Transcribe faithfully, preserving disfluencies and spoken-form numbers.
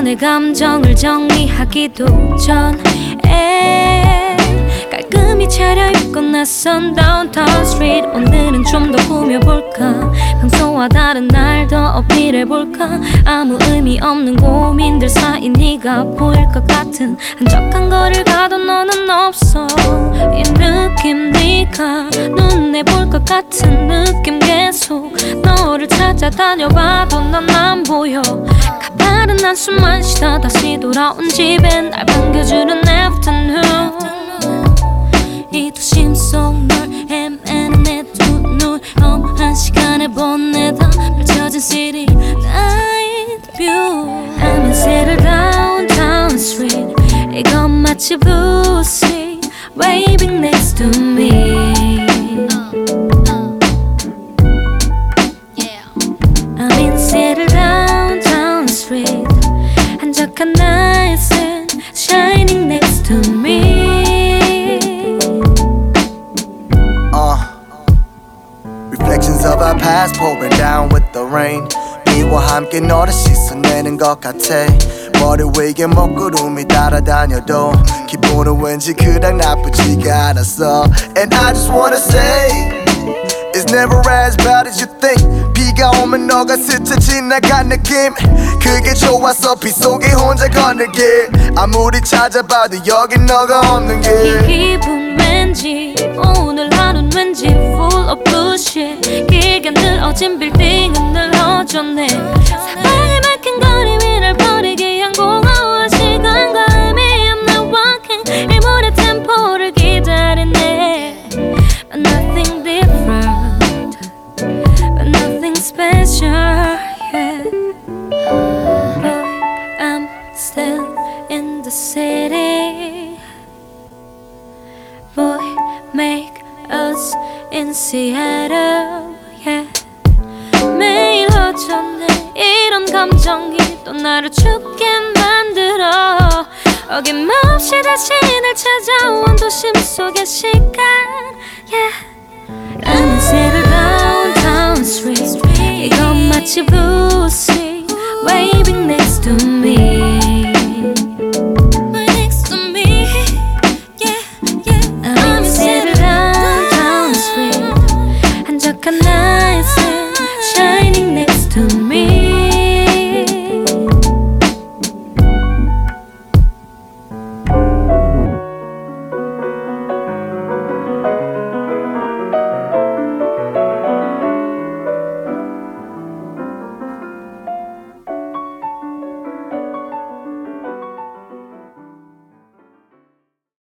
내 감정을 정리하기도 전에 깔끔히 차려입고 나선 다운타운 스트리트. 오늘은 좀 더 꾸며볼까, 평소와 다른 날 더 어필해볼까. 아무 의미 없는 고민들 사이 네가 보일 것 같은 한적한 거리를 가도 너는 없어. 이 느낌 네가 눈에 볼 것 같은 느낌. 계속 너를 찾아다녀봐도 넌 안 보여. 가파른 한숨만 쉬다 다시 돌아온 집에 날 반겨주는 afternoon. 이 도심 속 널 헤매는 내 두 눈, 험한 시간을 보내다 펼쳐진 city night view. I'm in settled downtown street. 이건 마치 blue sea waving next to me. I'm in settled downtown street. 한적한 night sun shining next to me. Reflections of our past pouring down with the rain. 비와 함께 너를 씻어내는 것 같아. 머리 위에 먹구름이 따라다녀도 기분은 왠지 그닥 나쁘지가 않았어. And I just wanna say it's never as bad as you think. 비가 오면 너가 스쳐 지나간 느낌, 그게 좋았어. 비 속에 혼자 걷는 길. 아무리 찾아봐도 여긴 너가 없는 길. 이 기분 왠지 오늘 하루는 왠지 full of bullshit. 길게 늘어진 빌딩은 늘어졌네. 사방에 막힌 거리 위를 버리기 위한 공허한 시간과 의미 없는 walking. 일몰의 템포를 기다리네. But nothing different, but nothing special, yeah. But I'm still in the city. Boy, make us in Seattle, yeah. 매일 어쩌네 이런 감정이 또 나를 춥게 만들어. 어김없이 다시 날 찾아온 도심 속의 시간, yeah. I'm in settled downtown street. 이건 마치 blue sea waving next to me.